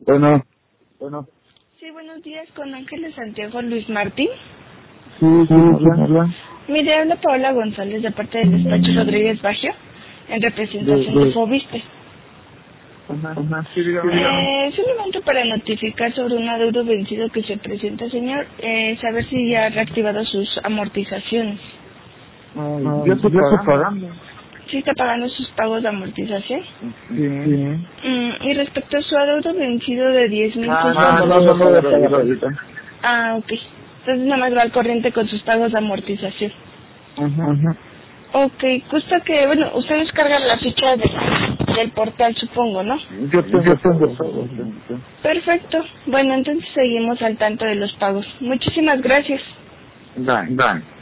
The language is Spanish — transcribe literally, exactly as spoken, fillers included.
Bueno, bueno. Sí, buenos días, con Ángeles Santiago Luis Martín. Sí, sí, ¿quién habla? Mire, habla Paola González de parte del despacho Rodríguez Baggio, en representación De- de, de- Fobiste. Ajá, ajá, sí, dígame. Eh, solamente para notificar sobre un adeudo vencido que se presenta, señor, eh, saber si ya ha reactivado sus amortizaciones. Ay, yo estoy pagando. ¿Sí está pagando sus pagos de amortización? Sí. Sí. Mm, y respecto a su adeudo vencido de diez mil Ah, pesos... no, no, no, no voy a pagar ahorita. Ah, ok. Entonces nada más va al corriente con sus pagos de amortización. Ajá, ajá. Ok, justo que, bueno, ustedes cargan la ficha de, del portal, supongo, ¿no? Yo tengo, yo tengo todo. Perfecto. Bueno, entonces seguimos al tanto de los pagos. Muchísimas gracias. Bye, bye.